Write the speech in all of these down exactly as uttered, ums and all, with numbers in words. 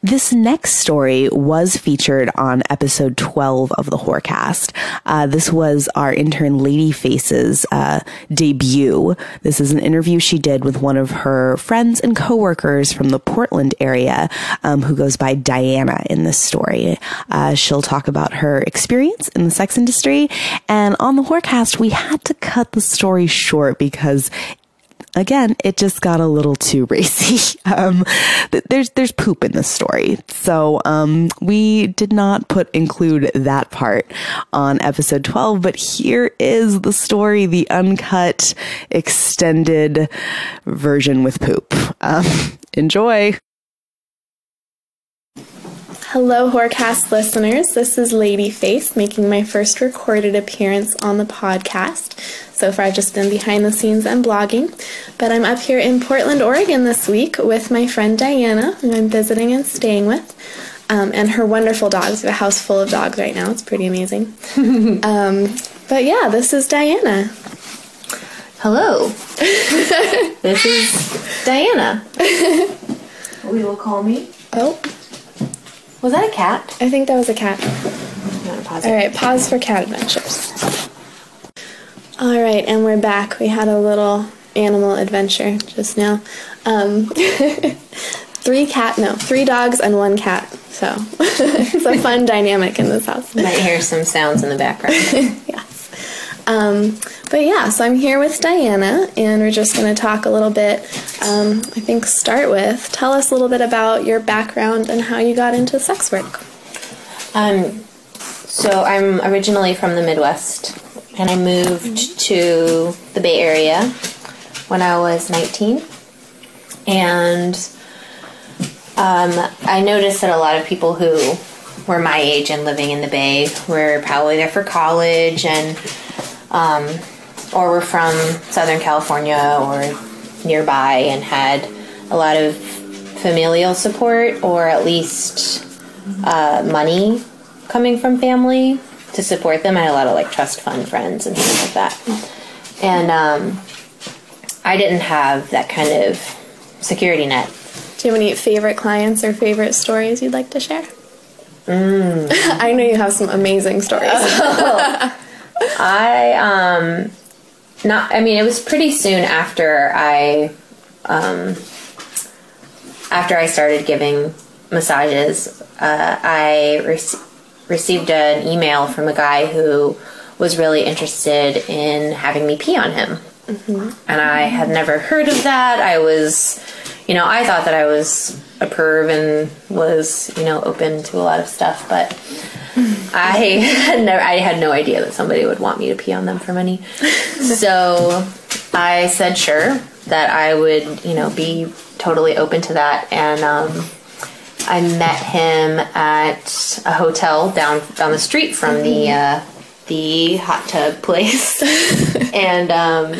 This next story was featured on episode twelve of the Whorecast. Uh, this was our intern Lady Face's uh, debut. This is an interview she did with one of her friends and coworkers from the Portland area, um, who goes by Diana in this story. Uh, she'll talk about her experience in the sex industry. And on the Whorecast, we had to cut the story short because, again, it just got a little too racy. Um, there's there's poop in this story, so um, we did not put include that part on episode twelve. But here is the story, the uncut, extended version with poop. Um, enjoy. Hello, Whorecast listeners. This is Lady Face making my first recorded appearance on the podcast. So far, I've just been behind the scenes and blogging, but I'm up here in Portland, Oregon this week with my friend Diana, who I'm visiting and staying with, um, and her wonderful dogs. We have a house full of dogs right now. It's pretty amazing. um, but yeah, this is Diana. Hello. This is Diana. We will call me. Oh. Was that a cat? I think that was a cat. Pause All right, pause for cat adventures. All right, and we're back. We had a little animal adventure just now. Um, three cat, no, three dogs and one cat. So it's a fun dynamic in this house. You might hear some sounds in the background. Yes. Um, but yeah, so I'm here with Diana, and we're just going to talk a little bit, um, I think start with, tell us a little bit about your background and how you got into sex work. Um, so I'm originally from the Midwest, and I moved mm-hmm. to the Bay Area when I was nineteen, and um, I noticed that a lot of people who were my age and living in the Bay were probably there for college and Um, or were from Southern California or nearby and had a lot of familial support or at least uh, money coming from family to support them. I had a lot of like trust fund friends and things like that. And um, I didn't have that kind of security net. Do you have any favorite clients or favorite stories you'd like to share? Mm. I know you have some amazing stories. Oh. I, um, not, I mean, it was pretty soon after I, um, after I started giving massages, uh, I rec- received an email from a guy who was really interested in having me pee on him. Mm-hmm. And I had never heard of that. I was, you know, I thought that I was a perv and was, you know, open to a lot of stuff, but I had never, I had no idea that somebody would want me to pee on them for money. So I said sure, that I would, you know, be totally open to that. And um, I met him at a hotel down down the street from the uh, the hot tub place, and um,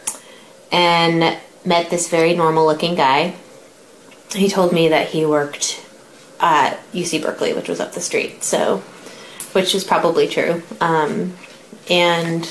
and met this very normal looking guy. He told me that he worked at U C Berkeley, which was up the street, so. Which is probably true. Um, and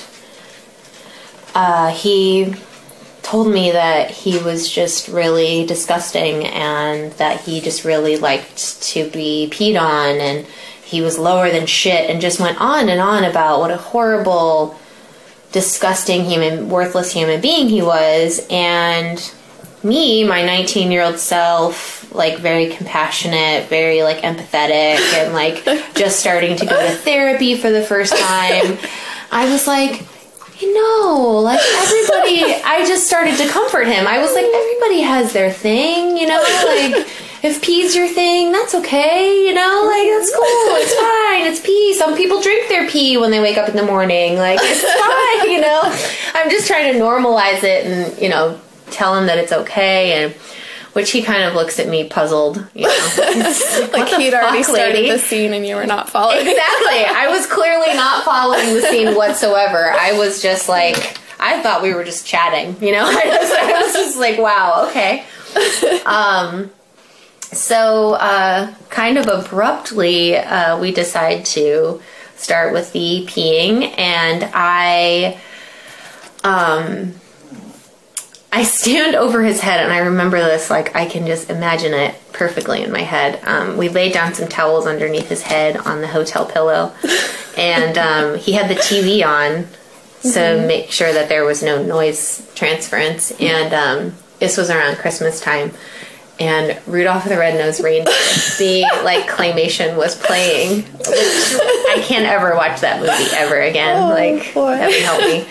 uh, he told me that he was just really disgusting and that he just really liked to be peed on and he was lower than shit and just went on and on about what a horrible, disgusting human, worthless human being he was. And me, my nineteen-year-old self, like, very compassionate, very, like, empathetic, and, like, just starting to go to therapy for the first time, I was like, you know, like, everybody, I just started to comfort him. I was like, everybody has their thing, you know, like, if pee's your thing, that's okay, you know, like, that's cool, it's fine, it's pee. Some people drink their pee when they wake up in the morning, like, it's fine, you know. I'm just trying to normalize it and, you know, tell him that it's okay, and which he kind of looks at me puzzled, you know. like, like he'd already started lady? the scene and you were not following. Exactly. I was clearly not following the scene whatsoever. I was just like, I thought we were just chatting, you know. I was, I was just like, wow, okay. Um, so uh, kind of abruptly, uh, we decide to start with the peeing, and I... Um, I stand over his head, and I remember this, like, I can just imagine it perfectly in my head. Um, we laid down some towels underneath his head on the hotel pillow, and um, he had the T V on to mm-hmm. make sure that there was no noise transference, and um, this was around Christmas time, and Rudolph the Red-Nosed Reindeer, the, like, claymation was playing. I can't ever watch that movie ever again. Oh, like, boy. Heaven help me.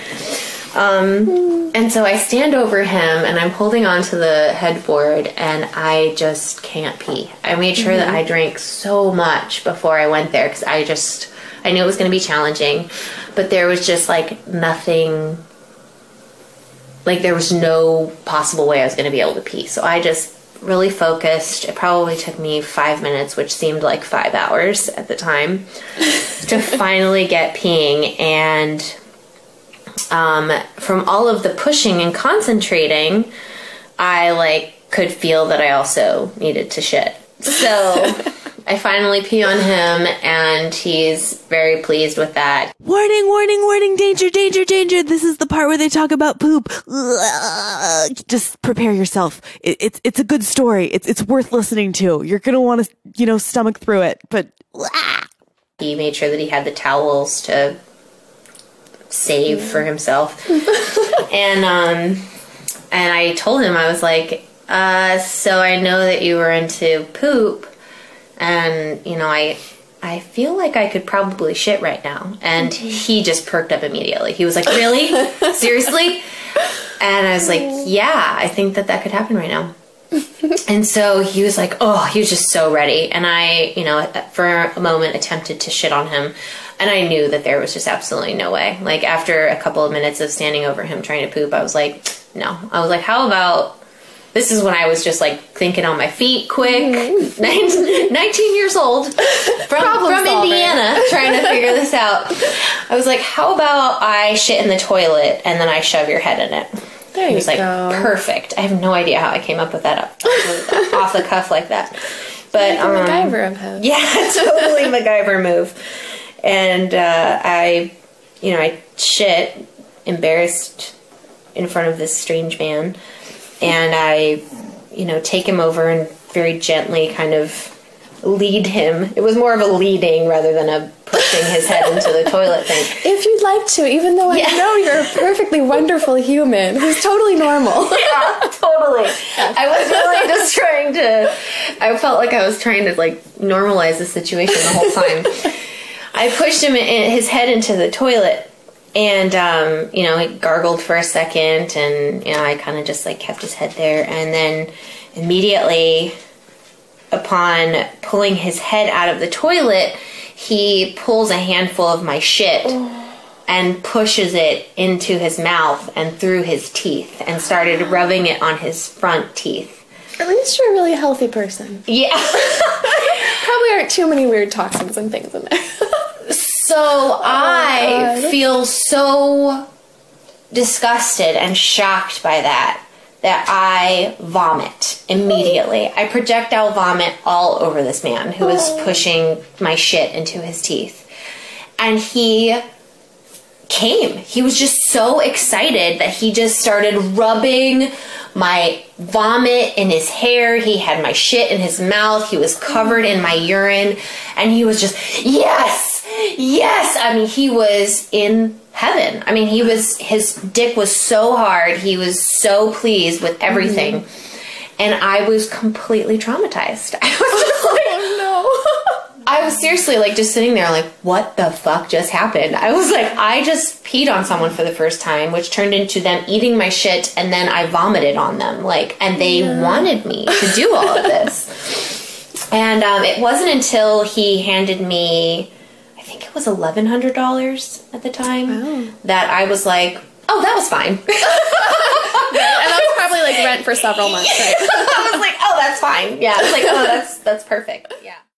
Um, and so I stand over him, and I'm holding onto the headboard, and I just can't pee. I made sure mm-hmm. that I drank so much before I went there, because I just, I knew it was going to be challenging, but there was just, like, nothing, like, there was no possible way I was going to be able to pee. So I just really focused. It probably took me five minutes, which seemed like five hours at the time, to finally get peeing, and Um, from all of the pushing and concentrating, I, like, could feel that I also needed to shit. So I finally pee on him, and he's very pleased with that. Warning, warning, warning, danger, danger, danger. This is the part where they talk about poop. Just prepare yourself. It, it's it's a good story. It's it's worth listening to. You're going to want to, you know, stomach through it. But he made sure that he had the towels to save for himself. and um and I told him, I was like, uh so I know that you were into poop, and you know, I I feel like I could probably shit right now. And mm-hmm. he just perked up immediately. He was like, really? Seriously? And I was like, yeah, I think that that could happen right now. And so he was like, oh, he was just so ready. And I, you know, for a moment attempted to shit on him. And I knew that there was just absolutely no way. Like, after a couple of minutes of standing over him trying to poop, I was like, no. I was like, how about, this is when I was just, like, thinking on my feet quick. Mm-hmm. nineteen years old, from, from Indiana, trying to figure this out. I was like, how about I shit in the toilet and then I shove your head in it? There he was like, go. Perfect. I have no idea how I came up with that up off the cuff like that. But like a um, MacGyver of him. Yeah, totally MacGyver move. And uh, I, you know, I shit, embarrassed in front of this strange man, and I, you know, take him over and very gently kind of lead him. It was more of a leading rather than a pushing his head into the toilet thing. If you'd like to, even though I yeah. know you're a perfectly wonderful human who's totally normal. Yeah, totally. I was really just trying to, I felt like I was trying to, like, normalize the situation the whole time. I pushed him in, his head into the toilet, and, um, you know, he gargled for a second, and, you know, I kind of just, like, kept his head there, and then immediately, upon pulling his head out of the toilet, he pulls a handful of my shit oh. and pushes it into his mouth and through his teeth, and started rubbing it on his front teeth. At least you're a really healthy person. Yeah. Probably aren't too many weird toxins and things in there. So oh I God. feel so disgusted and shocked by that, that I vomit immediately. I projectile vomit all over this man who was pushing my shit into his teeth. And he came. He was just so excited that he just started rubbing my vomit in his hair. He had my shit in his mouth. He was covered in my urine. And he was just, yes, yes. I mean, he was in heaven. I mean, he was, his dick was so hard. He was so pleased with everything. Mm-hmm. And I was completely traumatized. I was just like, oh no. I was seriously, like, just sitting there like, what the fuck just happened? I was like, I just peed on someone for the first time, which turned into them eating my shit, and then I vomited on them, like, and they yeah. wanted me to do all of this. And um, it wasn't until he handed me, I think it was eleven hundred dollars at the time, oh. that I was like, oh, that was fine. Right. And that was probably, like, rent for several months, right? I was like, oh, that's fine. Yeah, I was like, oh, that's that's perfect. Yeah.